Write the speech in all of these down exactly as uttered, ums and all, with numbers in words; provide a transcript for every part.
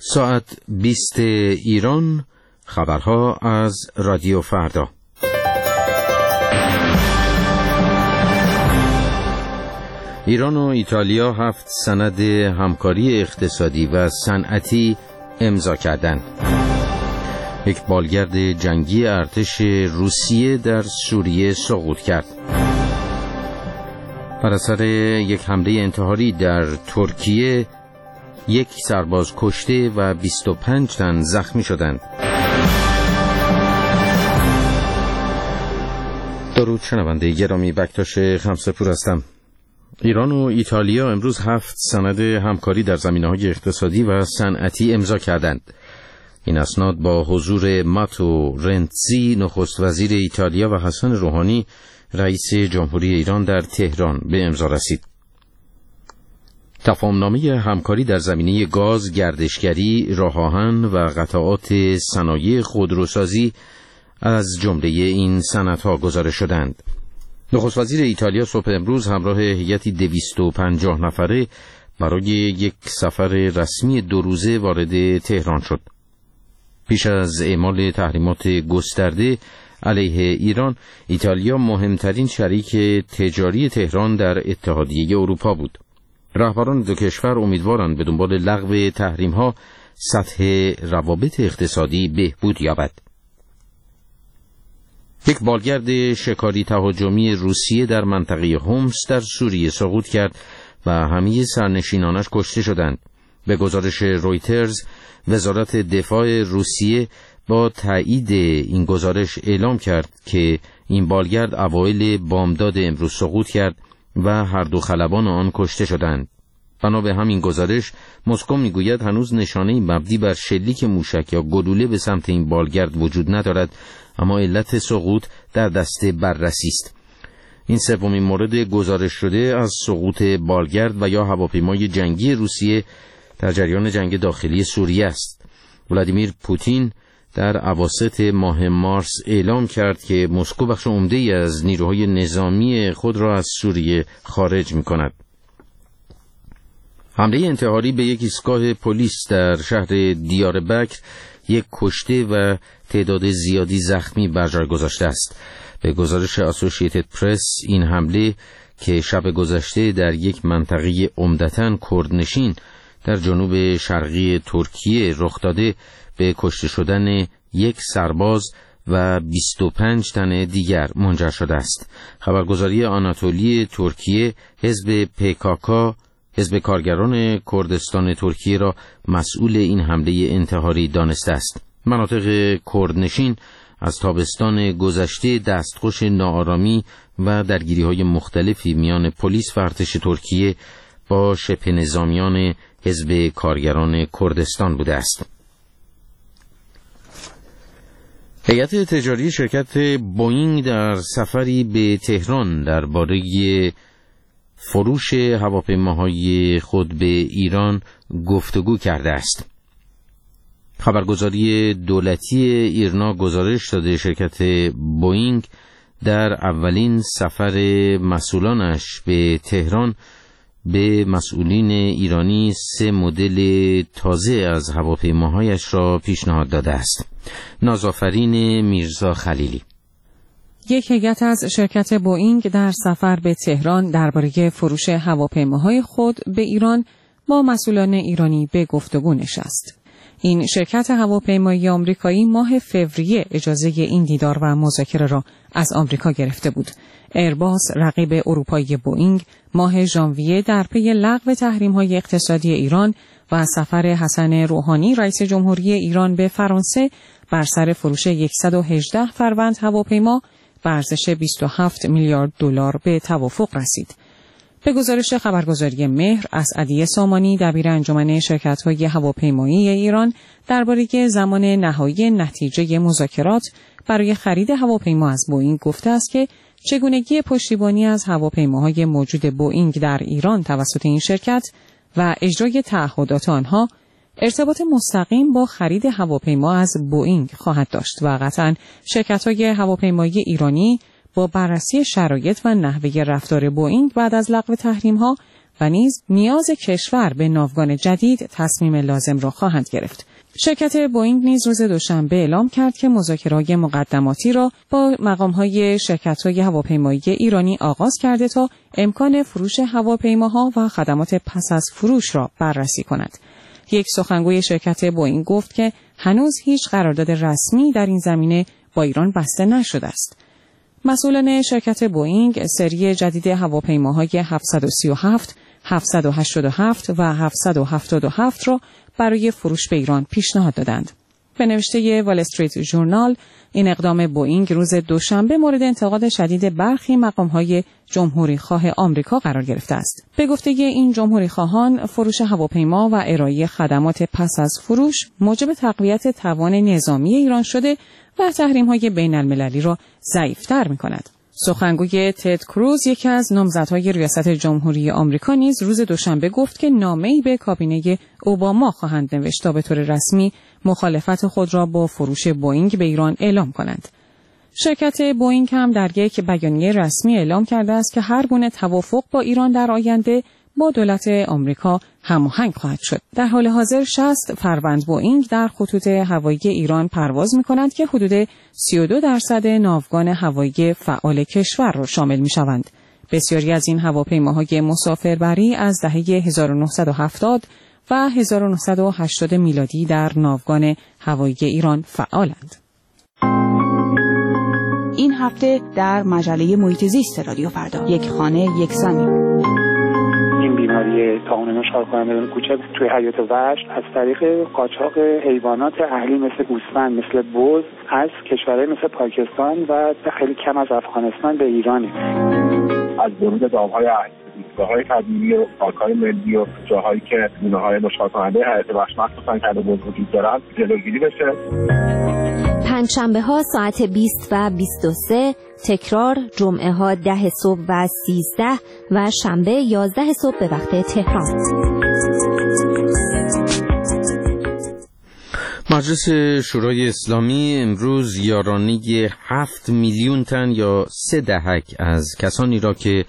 ساعت بیست ایران، خبرها از رادیو فردا. ایران و ایتالیا هفت سند همکاری اقتصادی و صنعتی امضا کردند. یک بالگرد جنگی ارتش روسیه در سوریه سقوط کرد. بر اثر یک حمله انتحاری در ترکیه یک سرباز کشته و بیست و پنج تن زخمی شدند. درود شنونده گرامی، بکتاش خمسه‌پور هستم. ایران و ایتالیا امروز هفت سند همکاری در زمینه‌های اقتصادی و صنعتی امضا کردند. این اسناد با حضور ماتو رنتزی نخست وزیر ایتالیا و حسن روحانی رئیس جمهوری ایران در تهران به امضا رسید. تفاهمنامه همکاری در زمینه گاز، گردشگری، راه آهن و قطعات صنایع خودروسازی از جمله این سندها گزارش شدند. نخست وزیر ایتالیا صبح امروز همراه هیئتی دویست و پنجاه نفره برای یک سفر رسمی دو روزه وارد تهران شد. پیش از اعمال تحریمات گسترده علیه ایران، ایتالیا مهمترین شریک تجاری تهران در اتحادیه اروپا بود. رهبران دو کشور امیدوارند به دنبال لغو تحریم‌ها سطح روابط اقتصادی بهبود یابد. یک بالگرد شکاری تهاجمی روسیه در منطقه حمص در سوریه سقوط کرد و همه سرنشینانش کشته شدند. به گزارش رویترز، وزارت دفاع روسیه با تایید این گزارش اعلام کرد که این بالگرد اوایل بامداد امروز سقوط کرد و هر دو خلبان آن کشته شدند. بنا به همین گزارش، مسکو میگوید هنوز نشانه‌ای مبنی بر شلیک موشک یا گلوله به سمت این بالگرد وجود ندارد، اما علت سقوط در دست بررسی است. این سومین مورد گزارش شده از سقوط بالگرد و یا هواپیمای جنگی روسیه در جریان جنگ داخلی سوریه است. ولادیمیر پوتین در اواسط ماه مارس اعلام کرد که مسکو بخش عمده‌ای از نیروهای نظامی خود را از سوریه خارج می‌کند. حمله انتحاری به یک ایستگاه پلیس در شهر دیاربکر یک کشته و تعداد زیادی زخمی بر جای گذاشته است. به گزارش اسوسییتد پرس، این حمله که شب گذشته در یک منطقه عمدتاً کردنشین در جنوب شرقی ترکیه رخ داده، به کشته شدن یک سرباز و بیست و پنج تن دیگر منجر شده است. خبرگزاری آناتولی ترکیه حزب پیکاکا، حزب کارگران کردستان ترکیه را مسئول این حمله انتحاری دانسته است. مناطق کردنشین از تابستان گذشته دستخوش ناآرامی و درگیری‌های مختلفی میان پلیس و ارتش ترکیه با شبه نظامیان حزب کارگران کردستان بوده است. هیئت تجاری شرکت بوئینگ در سفری به تهران درباره فروش هواپیماهای خود به ایران گفتگو کرده است. خبرگزاری دولتی ایرنا گزارش داده شرکت بوئینگ در اولین سفر مسئولانش به تهران به مسئولین ایرانی سه مدل تازه از هواپیماهایش را پیشنهاد داده است. نازآفرین میرزا خلیلی: یک هیئت از شرکت بوئینگ در سفر به تهران درباره فروش هواپیماهای خود به ایران با مسئولان ایرانی به گفتگو نشست. این شرکت هواپیمایی آمریکایی ماه فوریه اجازه این دیدار و مذاکره را از آمریکا گرفته بود. ایرباس، رقیب اروپایی بوئینگ، ماه ژانویه در پی لغو تحریم‌های اقتصادی ایران و سفر حسن روحانی رئیس جمهوری ایران به فرانسه بر سر فروش صد و هجده فروند هواپیما به ارزش بیست و هفت میلیارد دلار به توافق رسید. به گزارش خبرگزاری مهر، اسعدی سامانی دبیر انجمن شرکت‌های هواپیمایی ایران درباره زمان نهایی نتیجه مذاکرات برای خرید هواپیما از بوئینگ گفته است که چگونگی پشتیبانی از هواپیماهای موجود بوئینگ در ایران توسط این شرکت و اجرای تعهدات آنها ارتباط مستقیم با خرید هواپیما از بوئینگ خواهد داشت و قطعاً شرکت‌های هواپیمایی ایرانی با بررسی شرایط و نحوه رفتار بوئینگ بعد از لغو تحریم‌ها و نیز نیاز کشور به ناوگان جدید تصمیم لازم را خواهند گرفت. شرکت بوئینگ نیز روز دوشنبه اعلام کرد که مذاکرات مقدماتی را با مقام‌های شرکت‌های هواپیمایی ایرانی آغاز کرده تا امکان فروش هواپیماها و خدمات پس از فروش را بررسی کند. یک سخنگوی شرکت بوئینگ گفت که هنوز هیچ قرارداد رسمی در این زمینه با ایران بسته نشده است. مسئولان شرکت بوئینگ سری جدید هواپیماهای هفتصد و سی و هفت، هفتصد و هشتاد و هفت و هفتصد و هفتاد و هفت را برای فروش به ایران پیشنهاد دادند. به نوشته وال استریت ژورنال، این اقدام بوئینگ روز دوشنبه مورد انتقاد شدید برخی مقام‌های جمهوری‌خواه آمریکا قرار گرفته است. به گفته این جمهوری‌خواهان، فروش هواپیما و ارائه خدمات پس از فروش موجب تقویت توان نظامی ایران شده و تحریم‌های بین‌المللی را ضعیف‌تر می‌کند. سخنگوی تد کروز، یکی از نامزدهای ریاست جمهوری آمریکا، نیز روز دوشنبه گفت که نامه‌ای به کابینه اوباما خواهند نوشت تا به طور رسمی مخالفت خود را با فروش بوئینگ به ایران اعلام کنند. شرکت بوئینگ هم در یک بیانیه رسمی اعلام کرده است که هر گونه توافق با ایران در آینده با دولت آمریکا هماهنگ خواهد شد. در حال حاضر شصت فروند بوئینگ در خطوط هوایی ایران پرواز می‌کنند که حدود سی و دو درصد ناوگان هوایی فعال کشور را شامل می‌شوند. بسیاری از این هواپیماهای مسافربری از دهه هزار و نهصد و هفتاد و هزار و نهصد و هشتاد میلادی در ناوگان هوایی ایران فعالند. این هفته در مجله محیط زیست رادیو فردا، یک خانه یک زمین. این بیماری طاعون نشخوار کنندگان کوچک توی حیات وحش از طریق قاچاق حیوانات اهلی مثل گوسفند، مثل بز از کشورهای مثل پاکستان و خیلی کم از افغانستان به ایرانه. از ورود دام‌های اهلی، ایستگاه‌های طبیعی و پارک‌های ملی و جاهایی که گونه‌های نشخوار کننده حیات وحش مخصوصاً کله‌بز وجود دارند جلوگیری بشه. پنجشنبه ها ساعت بیست و بیست و سه، تکرار جمعه ها ده صبح و سیزده و شنبه یازده صبح به وقت تهران. مجلس شورای اسلامی امروز یارانه هفت میلیون تن یا سه دهک از کسانی را که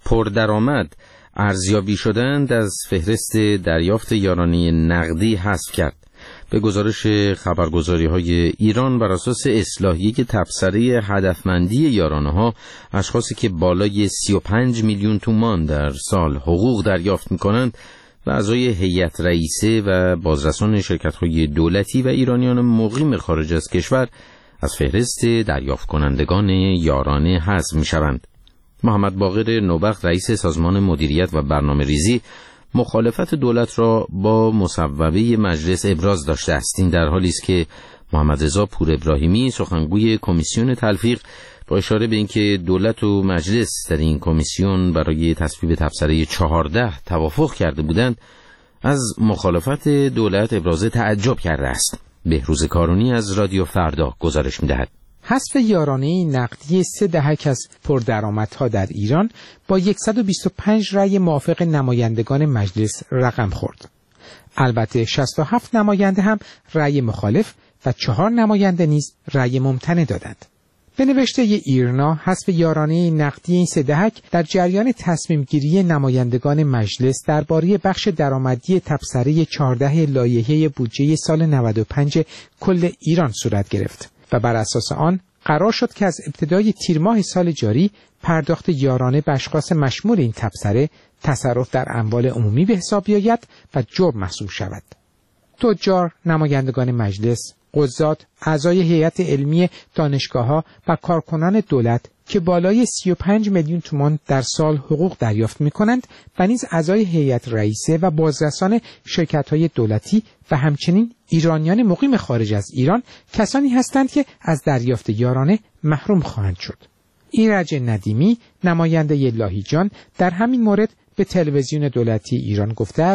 پردرآمد ارزیابی شدند از فهرست دریافت یارانه نقدی حذف کرد. به گزارش خبرگزاری‌های ایران، بر اساس اصلاحیه که تبصره هدفمندی یارانه‌ها، اشخاصی که بالای سی و پنج میلیون تومان در سال حقوق دریافت می‌کنند و اعضای هیئت رئیسه و بازرسان شرکت‌های دولتی و ایرانیان مقیم خارج از کشور از فهرست دریافت کنندگان یارانه حذف می‌شوند. محمد باقر نوبخت، رئیس سازمان مدیریت و برنامه‌ریزی، مخالفت دولت را با مصوبه مجلس ابراز داشته است. این در حالی است که محمد رضا پور ابراهیمی، سخنگوی کمیسیون تلفیق، با اشاره به اینکه دولت و مجلس در این کمیسیون برای تصویب تبصره چهارده توافق کرده بودند، از مخالفت دولت ابراز تعجب کرده است. بهروز کارونی از رادیو فردا گزارش می‌دهد. حذف یارانه نقدی سه دهک از پردرآمدها در ایران با صد و بیست و پنج رأی موافق نمایندگان مجلس رقم خورد. البته شصت و هفت نماینده هم رأی مخالف و چهار نماینده نیز رأی ممتنع دادند. به نوشته ایرنا، حذف یارانه نقدی این سه دهک در جریان تصمیم گیری نمایندگان مجلس درباره بخش درآمدی تبصره چهارده لایحه بودجه سال نود و پنج کل ایران صورت گرفت و بر اساس آن قرار شد که از ابتدای تیر ماه سال جاری پرداخت یارانه به اشخاص مشمول این تبصره تصرف در اموال عمومی به حساب بیاید و جرم محسوب شود. تجار، نمایندگان مجلس، قضات، اعضای هیئت علمی دانشگاه‌ها و کارکنان دولت که بالای سی و پنج میلیون تومان در سال حقوق دریافت می‌کنند و نیز اعضای هیئت رئیسه و بازرسان شرکت‌های دولتی و همچنین ایرانیان مقیم خارج از ایران کسانی هستند که از دریافت یارانه محروم خواهند شد. ایرج ندیمی، نماینده لاهیجان، در همین مورد به تلویزیون دولتی ایران گفته است: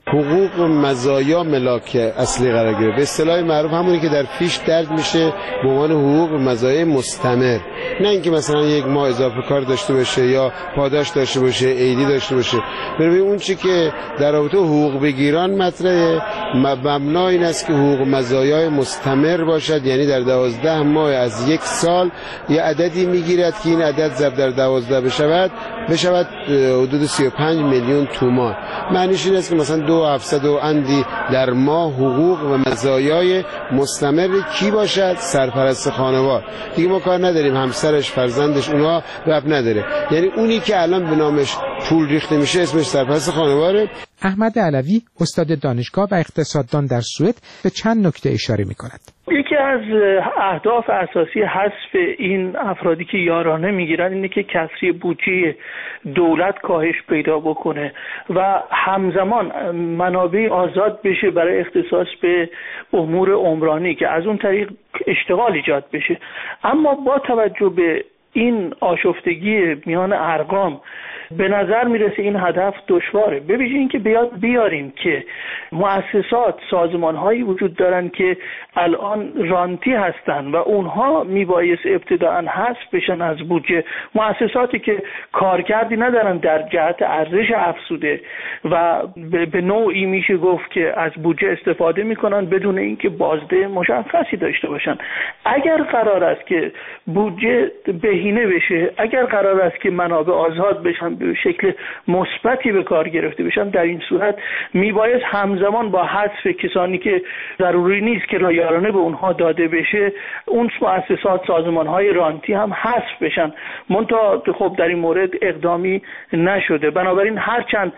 حقوق و مزایا ملاک اصلی قرار گرفت. به اصطلاح معروف همونی که در فیش درج میشه به عنوان حقوق و مزایای مستمر، نه اینکه مثلا یک ماه اضافه کار داشته باشه یا پاداش داشته باشه، عیدی داشته باشه. ببین اون چی که در رابطه حقوق بگیران مطرحه، مبنا این است که حقوق مزایای مستمر باشد، یعنی در دوازده ماه از یک سال یه عددی میگیرد که این عدد ضرب در دوازده بشود بشود حدود سی و پنج میلیون تومان. معنیش این است که مثلا دو هفتصد و اندی در ماه حقوق و مزایای مستمر کی باشد؟ سرپرست خانوار. دیگه ما کار نداریم همسرش، فرزندش، اونها رب نداره. یعنی اونی که الان به نامش پول ریخته میشه اسمش سرپرست خانواره. احمد علوی استاد دانشگاه و اقتصاددان در سوئد به چند نکته اشاره میکند. یکی از اهداف اساسی حذف این افرادی که یارانه میگیرن اینه که کسری بودجه دولت کاهش پیدا بکنه و همزمان منابع آزاد بشه برای اختصاص به امور عمرانی که از اون طریق اشتغال ایجاد بشه. اما با توجه به این آشفتگی میان ارقام به نظر میرسه این هدف دشواره. ببینید اینکه بیاد بیاریم که مؤسسات، سازمان‌هایی وجود دارن که الان رانتی هستن و اونها میبایست ابتداءً حذف بشن از بودجه. مؤسساتی که کارکردی ندارن در جهت ارزش افزوده و به نوعی میشه گفت که از بودجه استفاده میکنن بدون اینکه بازده مشخصی داشته باشن. اگر قرار است که بودجه بهینه بشه، اگر قرار است که منابع آزاد بشن، به شکل مثبتی به کار گرفته بشن، در این صورت میبایست همزمان با حذف کسانی که ضروری نیست که یارانه به اونها داده بشه، اون مؤسسات، سازمان‌های رانتی هم حذف بشن. منتها خب در این مورد اقدامی نشده. بنابراین هرچند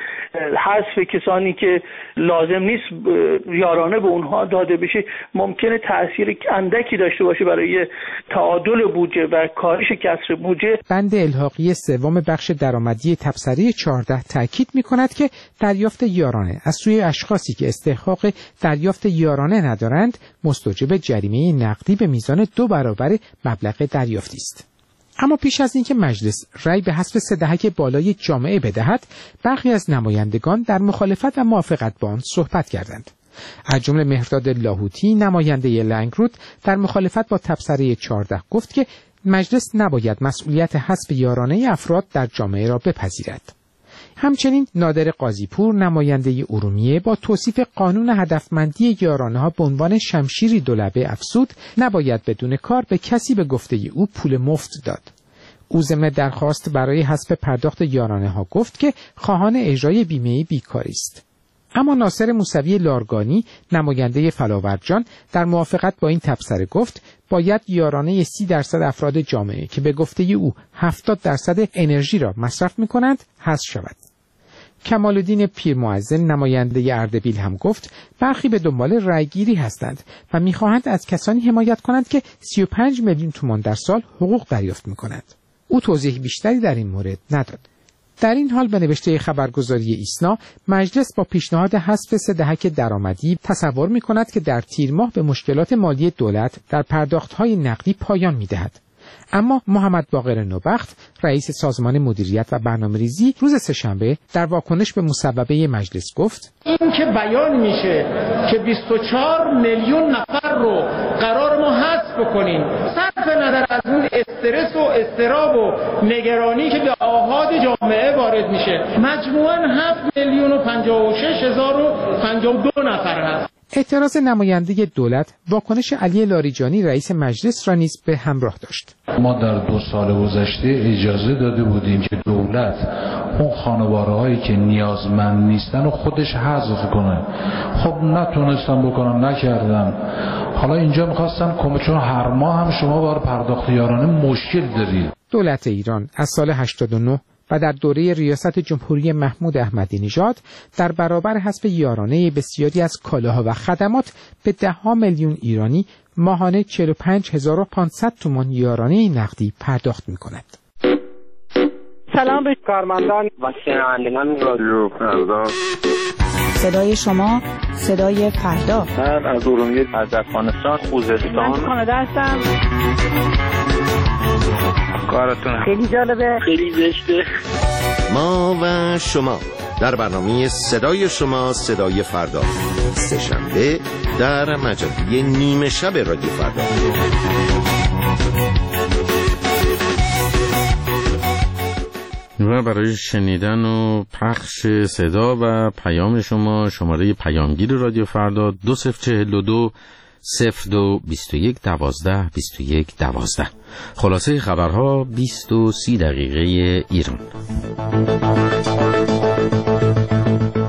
حذف کسانی که لازم نیست یارانه به اونها داده بشه ممکنه تأثیر اندکی داشته باشه برای تعادل بودجه و کاهش کسر بودجه. بند الحاقی سوم بخش درآمدی تبصره چهارده تاکید می‌کند که دریافت یارانه از سوی اشخاصی که استحقاق دریافت یارانه ندارند مستوجب جریمه نقدی به میزان دو برابر مبلغ دریافتی است. اما پیش از اینکه مجلس رأی به حذف سه دهک بالای جامعه بدهد، برخی از نمایندگان در مخالفت و موافقت با آن صحبت کردند. از جمله مهرداد لاهوتی، نماینده لنگرود، در مخالفت با تبصره چهارده گفت که مجلس نباید مسئولیت حذف یارانه افراد در جامعه را بپذیرد. همچنین نادر قاضیپور، نماینده ارومیه، با توصیف قانون هدفمندی یارانه‌ها به عنوان شمشیری دولبه افزود، نباید بدون کار به کسی به گفته او پول مفت داد. او ضمن درخواست برای حذف پرداخت یارانه‌ها گفت که خواهان اجرای بیمه بیکاری است. اما ناصر موسوی لارگانی، نماینده فلاورجان، در موافقت با این تبصره گفت باید یارانه سی درصد افراد جامعه که به گفته او هفتاد درصد انرژی را مصرف می‌کنند حذف شود. کمال‌الدین پیرمعظم، نماینده اردبیل، هم گفت برخی به دنبال رأیگیری هستند و می‌خواهند از کسانی حمایت کنند که سی و پنج میلیون تومان در سال حقوق دریافت می‌کنند. او توضیح بیشتری در این مورد نداد. در این حال به نوشته خبرگزاری ایسنا، مجلس با پیشنهاد حذف سه دهک درآمدی تصور می‌کند که در تیر ماه به مشکلات مالی دولت در پرداخت‌های نقدی پایان می‌دهد. اما محمد باقر نوبخت، رئیس سازمان مدیریت و برنامه‌ریزی، روز سه‌شنبه در واکنش به مصوبه مجلس گفت: این که بیان میشه که بیست و چهار میلیون نفر رو قرار ما حذف بکنیم، صرف نظر از اون استرس و اضطراب و نگرانی که به آحاد جامعه وارد میشه، مجموعاً هفت میلیون و پنجاه و شش هزار و پنجاه و دو نفر هست. اعتراض نماینده دولت واکنش علی لاریجانی، رئیس مجلس، را نیز به همراه داشت. ما در دو سال گذشته اجازه داده بودیم که دولت اون خانوارهایی که نیازمند نیستن رو خودش حذف کنه. خب نتونستم بکنم، نکردم. حالا اینجا میخواستم کمک، چون هر ماه هم شما بار پرداخت یارانه مشکل دارید. دولت ایران از سال هشتاد و نه و در دوره ریاست جمهوری محمود احمدی نژاد در برابر حذف یارانه بسیاری از کالاها و خدمات به ده ها میلیون ایرانی ماهانه چهل و پنج هزار و پانصد تومان یارانه نقدی پرداخت می‌کند. سلام به کارمندان و شنوندگان رادیو فردا. صدای شما، صدای فردا. من از ارومیه، از افغانستان، خوزستان، من کانادا هستم. کارتون خیلی جالبه، خیلی زشته. ما و شما، در برنامه صدای شما صدای فردا، سه شنبه در مجله نیمه شب رادیو فردا. و برای شنیدن و پخش صدا و پیام شما شماره پیامگیر رادیو فردا دو صفر چهل و دو صفر دو بیست و یک دوازده بیست و یک دوازده. خلاصه خبرها بیست و سی دقیقه ایران.